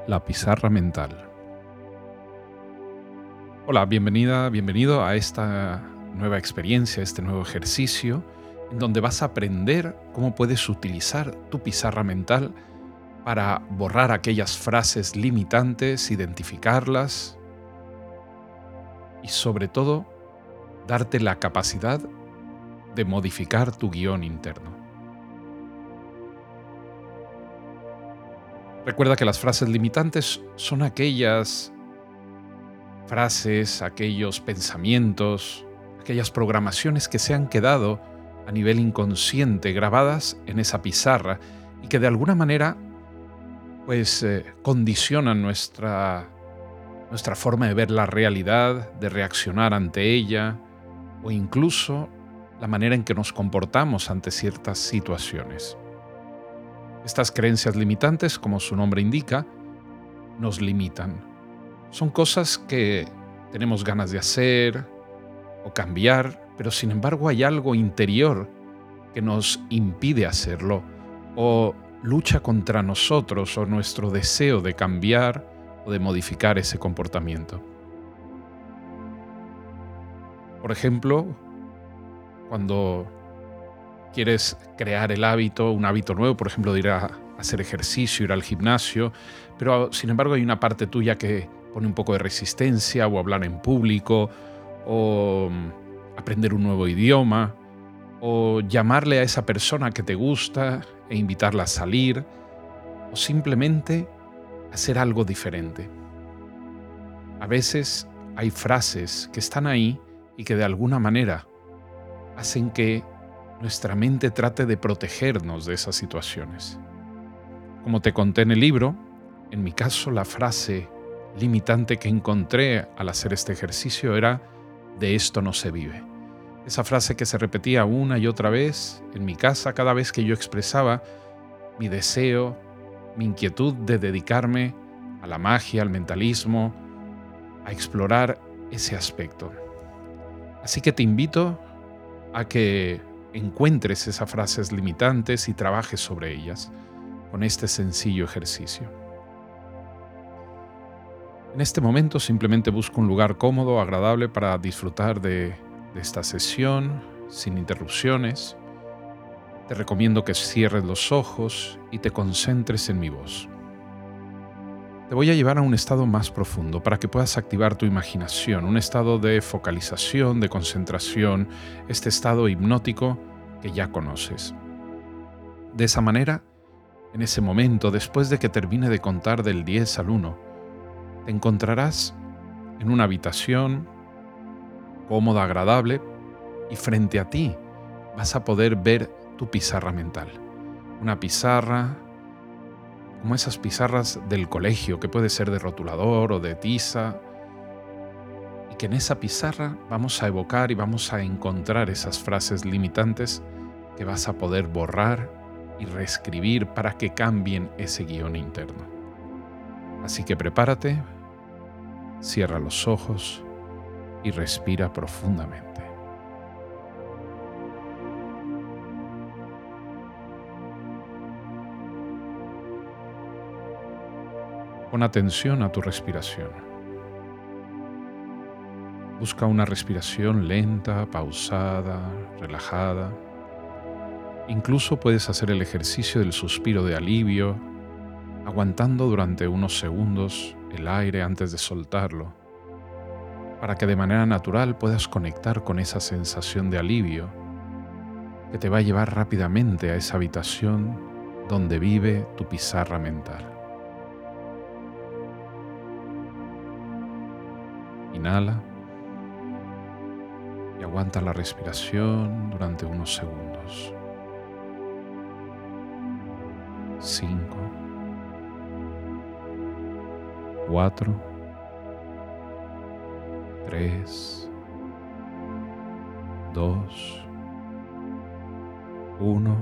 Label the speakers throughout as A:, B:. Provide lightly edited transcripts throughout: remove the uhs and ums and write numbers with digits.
A: La pizarra mental. Hola, bienvenida, bienvenido a esta nueva experiencia, este nuevo ejercicio, en donde vas a aprender cómo puedes utilizar tu pizarra mental para borrar aquellas frases limitantes, identificarlas y sobre todo darte la capacidad de modificar tu guión interno. Recuerda que las frases limitantes son aquellas frases, aquellos pensamientos, aquellas programaciones que se han quedado a nivel inconsciente grabadas en esa pizarra y que de alguna manera condicionan nuestra forma de ver la realidad, de reaccionar ante ella o incluso la manera en que nos comportamos ante ciertas situaciones. Estas creencias limitantes, como su nombre indica, nos limitan. Son cosas que tenemos ganas de hacer o cambiar, pero sin embargo hay algo interior que nos impide hacerlo o lucha contra nosotros o nuestro deseo de cambiar o de modificar ese comportamiento. Por ejemplo, cuando quieres crear un hábito nuevo, por ejemplo, de ir a hacer ejercicio, ir al gimnasio, pero sin embargo hay una parte tuya que pone un poco de resistencia o hablar en público o aprender un nuevo idioma o llamarle a esa persona que te gusta e invitarla a salir o simplemente hacer algo diferente. A veces hay frases que están ahí y que de alguna manera hacen que nuestra mente trate de protegernos de esas situaciones. Como te conté en el libro, en mi caso la frase limitante que encontré al hacer este ejercicio era "de esto no se vive". Esa frase que se repetía una y otra vez en mi casa cada vez que yo expresaba mi deseo, mi inquietud de dedicarme a la magia, al mentalismo, a explorar ese aspecto. Así que te invito a que encuentres esas frases limitantes y trabajes sobre ellas con este sencillo ejercicio. En este momento simplemente busca un lugar cómodo, agradable para disfrutar de esta sesión sin interrupciones. Te recomiendo que cierres los ojos y te concentres en mi voz. Te voy a llevar a un estado más profundo para que puedas activar tu imaginación, un estado de focalización, de concentración, este estado hipnótico que ya conoces. De esa manera, en ese momento, después de que termine de contar del 10 al 1, te encontrarás en una habitación cómoda, agradable, y frente a ti vas a poder ver tu pizarra mental. Una pizarra como esas pizarras del colegio, que puede ser de rotulador o de tiza, y que en esa pizarra vamos a evocar y vamos a encontrar esas frases limitantes que vas a poder borrar y reescribir para que cambien ese guión interno. Así que prepárate, cierra los ojos y respira profundamente. Pon atención a tu respiración. Busca una respiración lenta, pausada, relajada. Incluso puedes hacer el ejercicio del suspiro de alivio, aguantando durante unos segundos el aire antes de soltarlo, para que de manera natural puedas conectar con esa sensación de alivio que te va a llevar rápidamente a esa habitación donde vive tu pizarra mental. Inhala y aguanta la respiración durante unos segundos. 5, 4, 3, 2, 1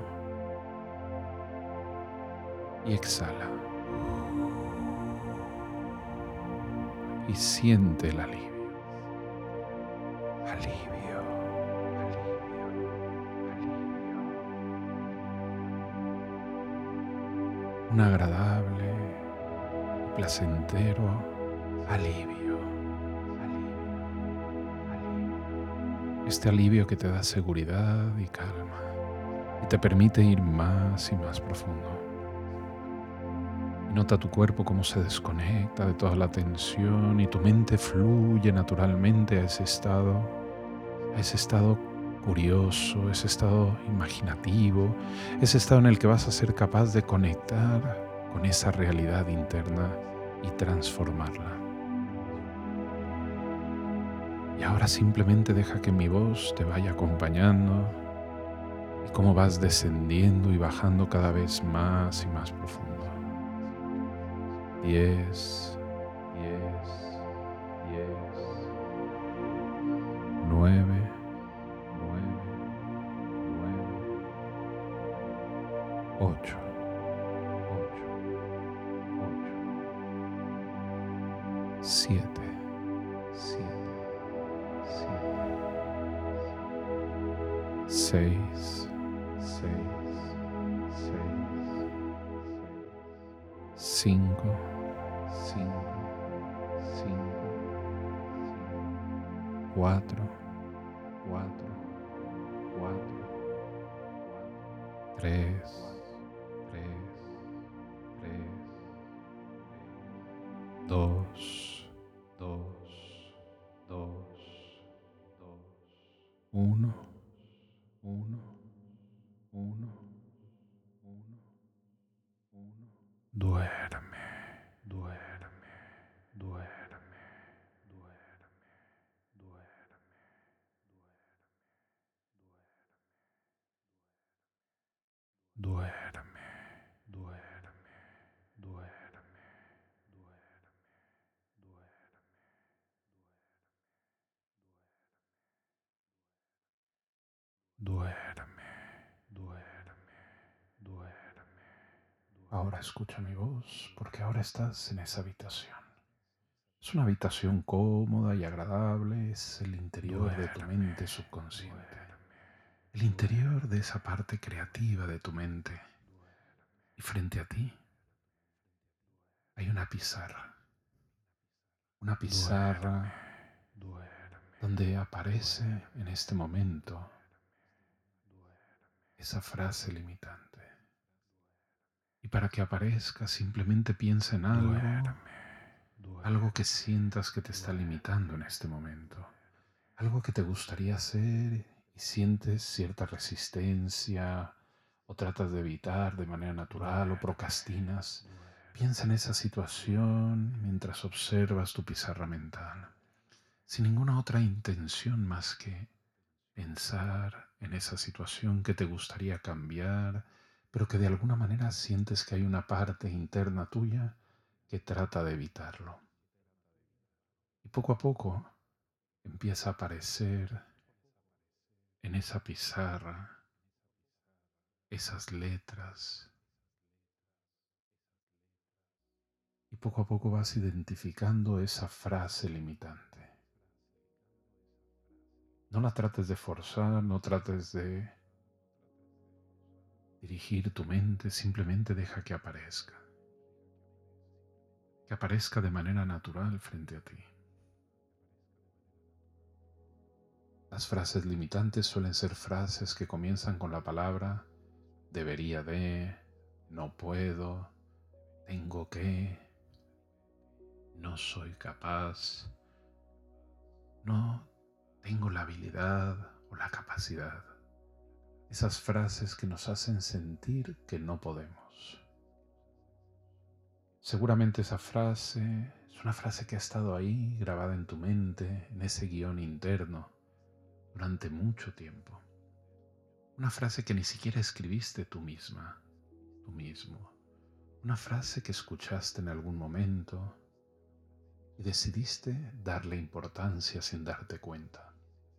A: y exhala. Y siente el alivio. Alivio, alivio, alivio. Un agradable y placentero alivio. Este alivio que te da seguridad y calma y te permite ir más y más profundo. Y nota tu cuerpo cómo se desconecta de toda la tensión y tu mente fluye naturalmente a ese estado curioso, ese estado imaginativo, ese estado en el que vas a ser capaz de conectar con esa realidad interna y transformarla. Y ahora simplemente deja que mi voz te vaya acompañando y cómo vas descendiendo y bajando cada vez más y más profundo. 10, 10, 10, 9, 8, 7, 6, 5, 4, 3, 2, 1, 1. Duerme, duerme, duerme, duerme, duerme, duerme, duerme, duerme, duerme, duerme, duerme. Ahora escucha mi voz porque ahora estás en esa habitación. Es una habitación cómoda y agradable, es el interior de tu mente subconsciente, el interior de esa parte creativa de tu mente. Y frente a ti hay una pizarra donde aparece en este momento esa frase limitante. Y para que aparezca, simplemente piensa en algo que sientas que te está limitando en este momento, algo que te gustaría hacer y sientes cierta resistencia o tratas de evitar de manera natural o procrastinas. Piensa en esa situación mientras observas tu pizarra mental, sin ninguna otra intención más que pensar en esa situación que te gustaría cambiar, pero que de alguna manera sientes que hay una parte interna tuya que trata de evitarlo. Y poco a poco empieza a aparecer en esa pizarra esas letras y poco a poco vas identificando esa frase limitante. No la trates de forzar, no trates de dirigir tu mente, simplemente deja que aparezca de manera natural frente a ti. Las frases limitantes suelen ser frases que comienzan con la palabra debería de, no puedo, tengo que, no soy capaz, no tengo la habilidad o la capacidad. Esas frases que nos hacen sentir que no podemos. Seguramente esa frase es una frase que ha estado ahí grabada en tu mente, en ese guión interno, durante mucho tiempo. Una frase que ni siquiera escribiste tú misma, tú mismo. Una frase que escuchaste en algún momento y decidiste darle importancia sin darte cuenta.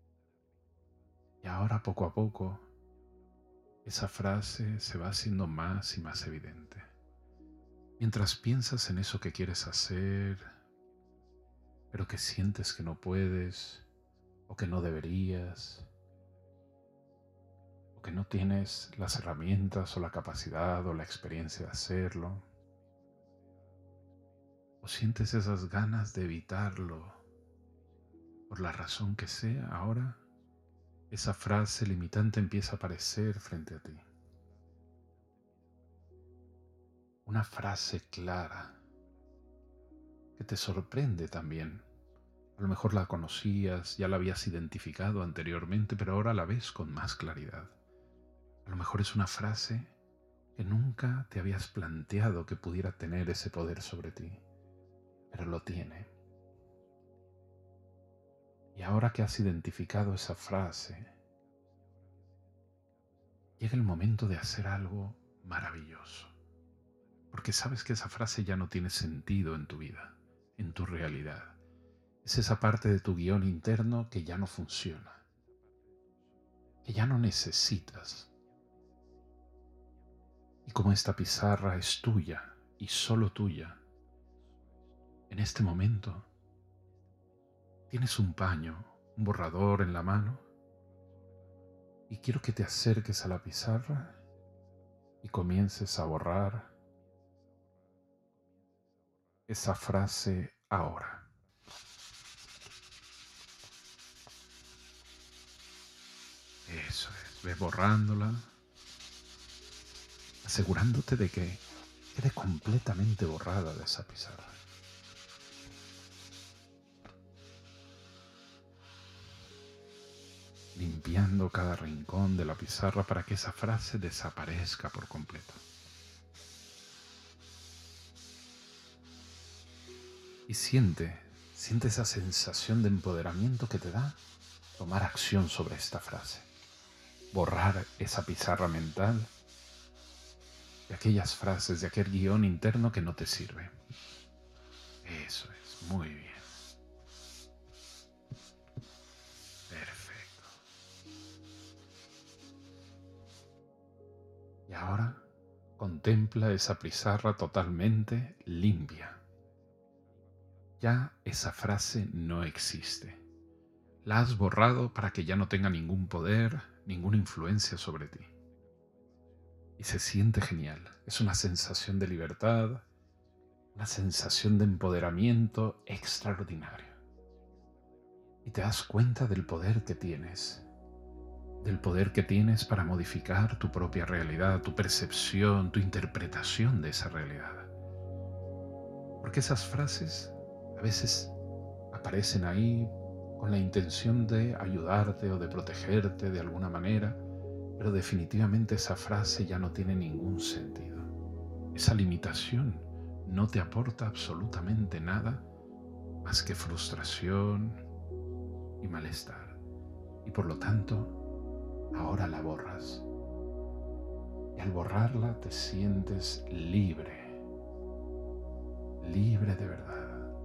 A: Y ahora poco a poco esa frase se va haciendo más y más evidente. Mientras piensas en eso que quieres hacer, pero que sientes que no puedes o que no deberías, o que no tienes las herramientas o la capacidad o la experiencia de hacerlo, o sientes esas ganas de evitarlo por la razón que sea, ahora esa frase limitante empieza a aparecer frente a ti. Una frase clara que te sorprende también. A lo mejor la conocías, ya la habías identificado anteriormente, pero ahora la ves con más claridad. A lo mejor es una frase que nunca te habías planteado que pudiera tener ese poder sobre ti, pero lo tiene. Y ahora que has identificado esa frase, llega el momento de hacer algo maravilloso, porque sabes que esa frase ya no tiene sentido en tu vida, en tu realidad. Es esa parte de tu guión interno que ya no funciona, que ya no necesitas. Y como esta pizarra es tuya y solo tuya, en este momento tienes un paño, un borrador en la mano y quiero que te acerques a la pizarra y comiences a borrar esa frase ahora. Eso es, ve borrándola, asegurándote de que quede completamente borrada de esa pizarra. Limpiando cada rincón de la pizarra para que esa frase desaparezca por completo. Y siente esa sensación de empoderamiento que te da tomar acción sobre esta frase. Borrar esa pizarra mental de aquellas frases, de aquel guión interno que no te sirve. Eso es, muy bien. Perfecto. Y ahora contempla esa pizarra totalmente limpia. Ya esa frase no existe. La has borrado para que ya no tenga ningún poder, ninguna influencia sobre ti. Y se siente genial. Es una sensación de libertad, una sensación de empoderamiento extraordinario. Y te das cuenta del poder que tienes para modificar tu propia realidad, tu percepción, tu interpretación de esa realidad. Porque esas frases a veces aparecen ahí con la intención de ayudarte o de protegerte de alguna manera, pero definitivamente esa frase ya no tiene ningún sentido. Esa limitación no te aporta absolutamente nada más que frustración y malestar. Y por lo tanto, ahora la borras. Y al borrarla te sientes libre, libre de verdad.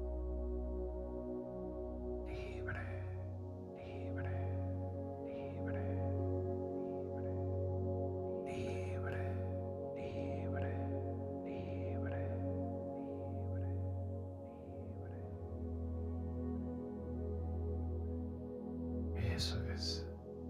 A: Eso es.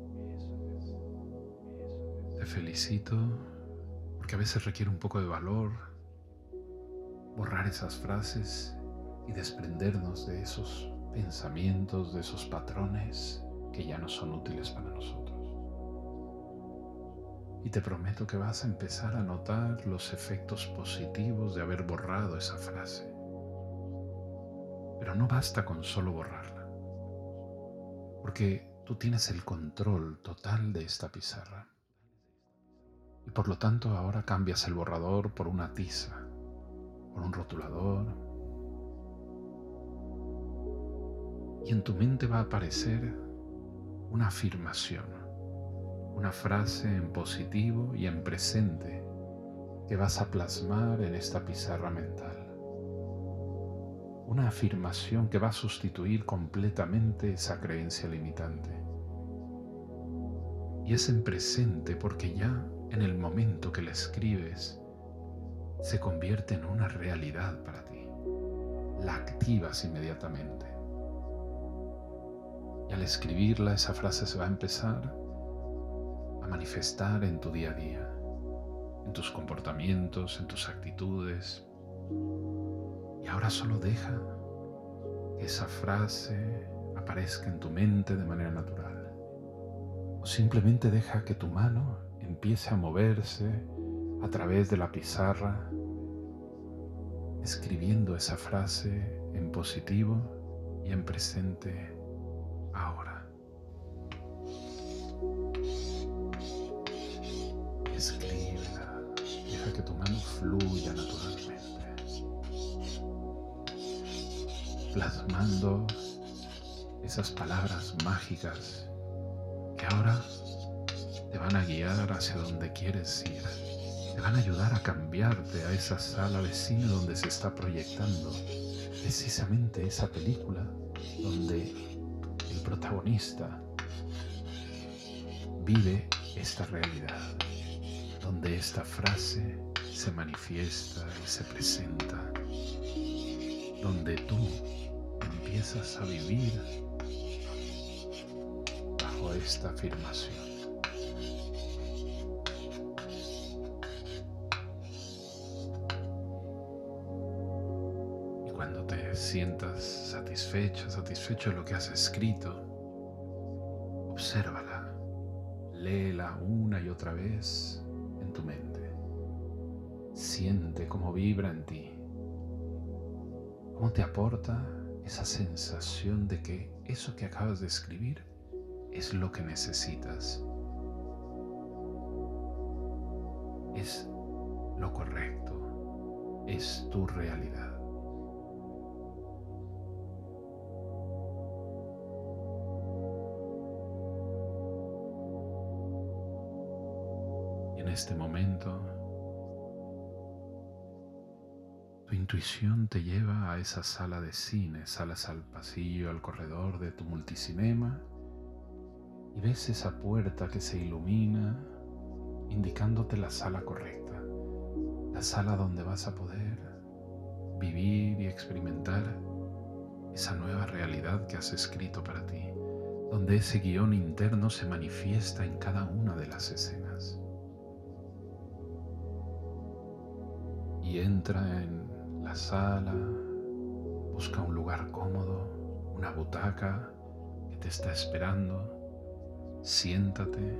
A: Te felicito porque a veces requiere un poco de valor borrar esas frases y desprendernos de esos pensamientos, de esos patrones que ya no son útiles para nosotros. Y te prometo que vas a empezar a notar los efectos positivos de haber borrado esa frase. Pero no basta con solo borrarla, porque tú tienes el control total de esta pizarra. Y por lo tanto ahora cambias el borrador por una tiza, por un rotulador. Y en tu mente va a aparecer una afirmación, una frase en positivo y en presente que vas a plasmar en esta pizarra mental. Una afirmación que va a sustituir completamente esa creencia limitante. Y es en presente porque ya en el momento que la escribes se convierte en una realidad para ti. La activas inmediatamente. Y al escribirla, esa frase se va a empezar a manifestar en tu día a día, en tus comportamientos, en tus actitudes. Y Y ahora solo deja que esa frase aparezca en tu mente de manera natural. O simplemente deja que tu mano empiece a moverse a través de la pizarra, escribiendo esa frase en positivo y en presente ahora. Escríbela, deja que tu mano fluya naturalmente, plasmando esas palabras mágicas que ahora te van a guiar hacia donde quieres ir. Te van a ayudar a cambiarte a esa sala de cine donde se está proyectando precisamente esa película donde el protagonista vive esta realidad, donde esta frase se manifiesta y se presenta, donde tú empiezas a vivir bajo esta afirmación. Cuando te sientas satisfecho de lo que has escrito, obsérvala, léela una y otra vez en tu mente. Siente cómo vibra en ti, cómo te aporta esa sensación de que eso que acabas de escribir es lo que necesitas, es lo correcto, es tu realidad. En este momento, tu intuición te lleva a esa sala de cine, salas al pasillo, al corredor de tu multicinema, y ves esa puerta que se ilumina, indicándote la sala correcta, la sala donde vas a poder vivir y experimentar esa nueva realidad que has escrito para ti, donde ese guión interno se manifiesta en cada una de las escenas. Y entra en la sala, busca un lugar cómodo, una butaca que te está esperando, siéntate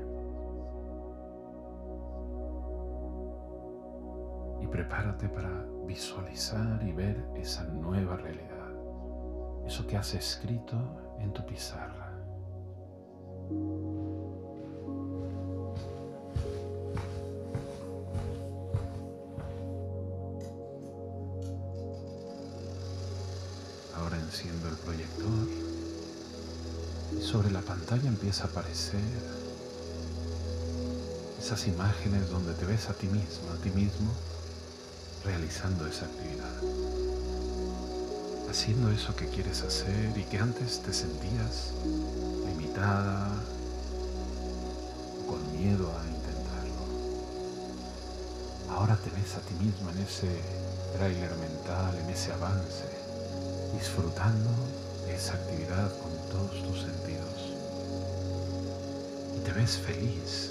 A: y prepárate para visualizar y ver esa nueva realidad, eso que has escrito en tu pizarra. Ahora enciendo el proyector y sobre la pantalla empieza a aparecer esas imágenes donde te ves a ti mismo, realizando esa actividad, haciendo eso que quieres hacer y que antes te sentías limitada o con miedo a intentarlo. Ahora te ves a ti mismo en ese tráiler mental, en ese avance, disfrutando de esa actividad con todos tus sentidos. Y te ves feliz.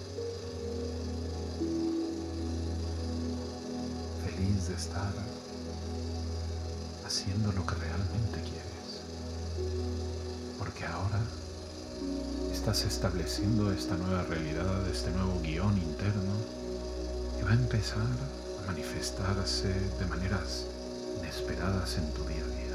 A: Feliz de estar haciendo lo que realmente quieres. Porque ahora estás estableciendo esta nueva realidad, este nuevo guión interno que va a empezar a manifestarse de maneras inesperadas en tu día a día.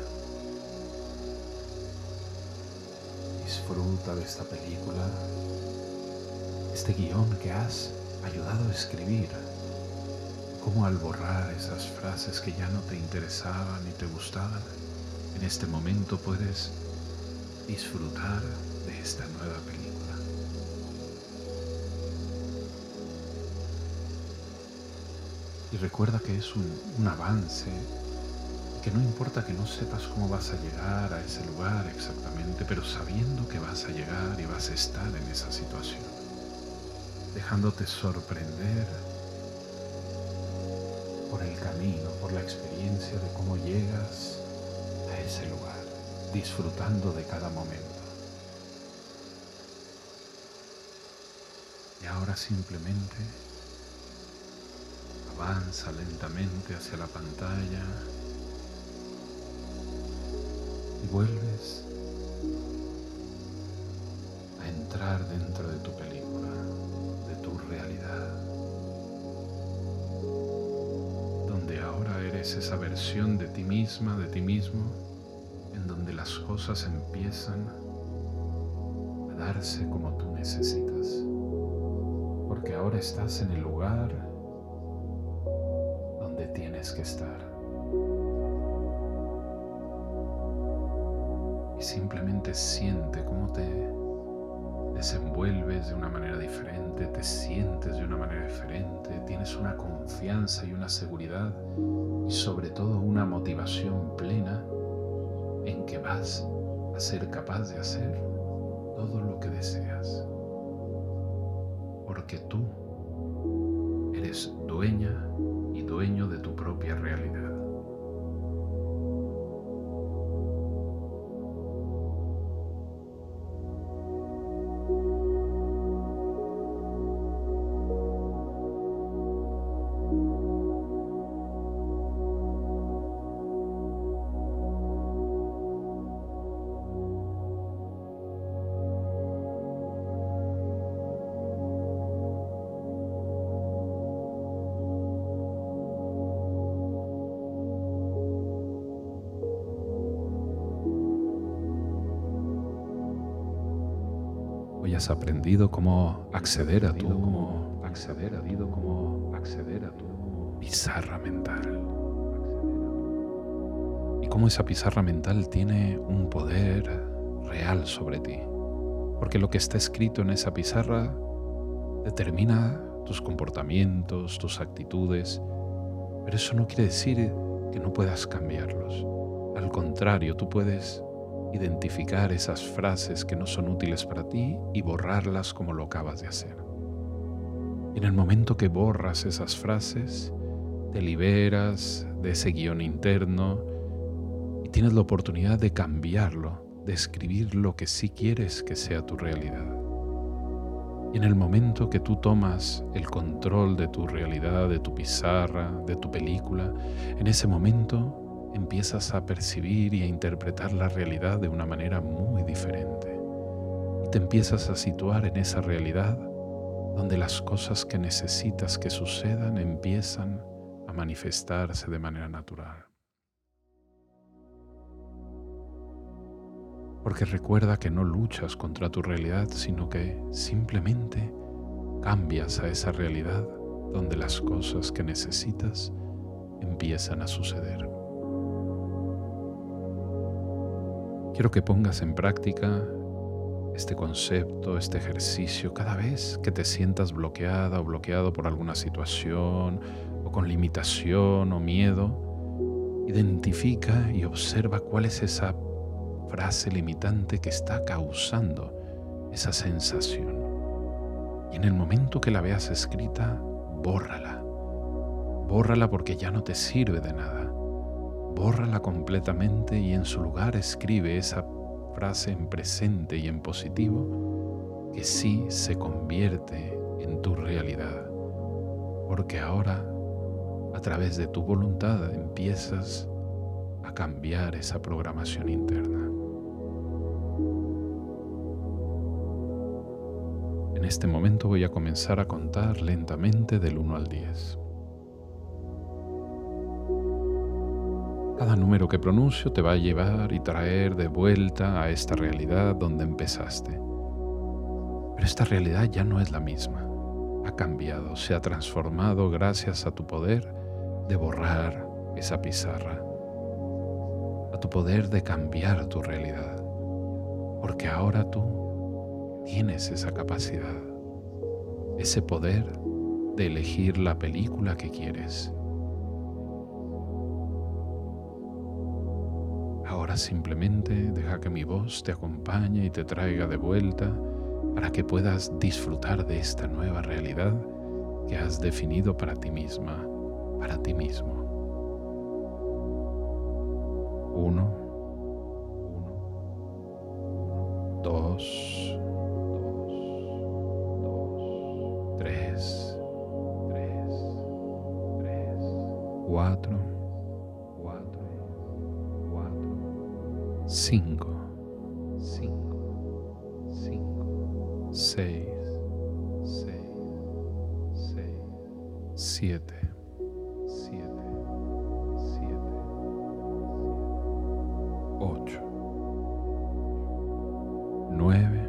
A: Disfruta de esta película, este guión que has ayudado a escribir, cómo al borrar esas frases que ya no te interesaban ni te gustaban, en este momento puedes disfrutar de esta nueva película. Y recuerda que es un avance, que no importa que no sepas cómo vas a llegar a ese lugar exactamente, pero sabiendo que vas a llegar y vas a estar en esa situación, dejándote sorprender por el camino, por la experiencia de cómo llegas a ese lugar, disfrutando de cada momento. Y ahora simplemente avanza lentamente hacia la pantalla vuelves a entrar dentro de tu película, de tu realidad, donde ahora eres esa versión de ti misma, de ti mismo, en donde las cosas empiezan a darse como tú necesitas, porque ahora estás en el lugar donde tienes que estar. Y simplemente siente cómo te desenvuelves de una manera diferente, te sientes de una manera diferente, tienes una confianza y una seguridad y sobre todo una motivación plena en que vas a ser capaz de hacer todo lo que deseas. Porque tú eres dueña y dueño de tu propia realidad. Hoy has aprendido cómo acceder a tu pizarra mental. Y cómo esa pizarra mental tiene un poder real sobre ti. Porque lo que está escrito en esa pizarra determina tus comportamientos, tus actitudes, pero eso no quiere decir que no puedas cambiarlos. Al contrario, tú puedes identificar esas frases que no son útiles para ti y borrarlas como lo acabas de hacer. Y en el momento que borras esas frases, te liberas de ese guión interno y tienes la oportunidad de cambiarlo, de escribir lo que sí quieres que sea tu realidad. Y en el momento que tú tomas el control de tu realidad, de tu pizarra, de tu película, en ese momento empiezas a percibir y a interpretar la realidad de una manera muy diferente. Y te empiezas a situar en esa realidad donde las cosas que necesitas que sucedan empiezan a manifestarse de manera natural. Porque recuerda que no luchas contra tu realidad, sino que simplemente cambias a esa realidad donde las cosas que necesitas empiezan a suceder. Quiero que pongas en práctica este concepto, este ejercicio, cada vez que te sientas bloqueada o bloqueado por alguna situación o con limitación o miedo. Identifica y observa cuál es esa frase limitante que está causando esa sensación. Y en el momento que la veas escrita, bórrala. Bórrala porque ya no te sirve de nada. Bórrala completamente y en su lugar escribe esa frase en presente y en positivo que sí se convierte en tu realidad. Porque ahora, a través de tu voluntad, empiezas a cambiar esa programación interna. En este momento voy a comenzar a contar lentamente del 1 al 10. Cada número que pronuncio te va a llevar y traer de vuelta a esta realidad donde empezaste. Pero esta realidad ya no es la misma. Ha cambiado, se ha transformado gracias a tu poder de borrar esa pizarra, a tu poder de cambiar tu realidad, porque ahora tú tienes esa capacidad, ese poder de elegir la película que quieres. Ahora simplemente deja que mi voz te acompañe y te traiga de vuelta para que puedas disfrutar de esta nueva realidad que has definido para ti misma, para ti mismo. 1, 2, 3, 4, 5, 6, 7, 8, 9,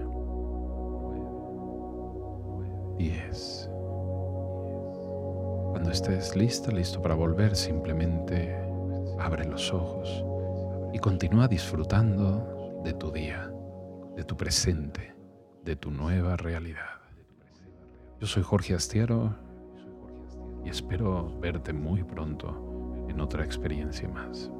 A: 10. Cuando estés listo para volver, simplemente abre los ojos y continúa disfrutando de tu día, de tu presente, de tu nueva realidad. Yo soy Jorge Astiero y espero verte muy pronto en otra experiencia más.